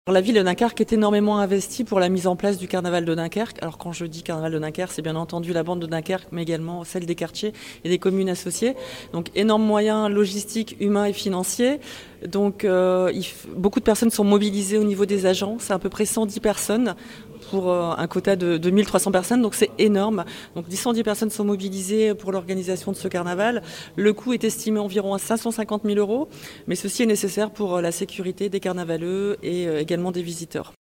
La ville de Dunkerque est énormément investie pour la mise en place du carnaval de Dunkerque. Alors quand je dis carnaval de Dunkerque, c'est bien entendu la bande de Dunkerque, mais également celle des quartiers et des communes associées. Donc énormes moyens logistiques, humains et financiers. Donc beaucoup de personnes sont mobilisées au niveau des agents. C'est à peu près 110 personnes pour un quota de 1300 personnes, donc c'est énorme. Donc 110 personnes sont mobilisées pour l'organisation de ce carnaval. Le coût est estimé environ à 550 000 €, mais ceci est nécessaire pour la sécurité des carnavaleux et également des visiteurs.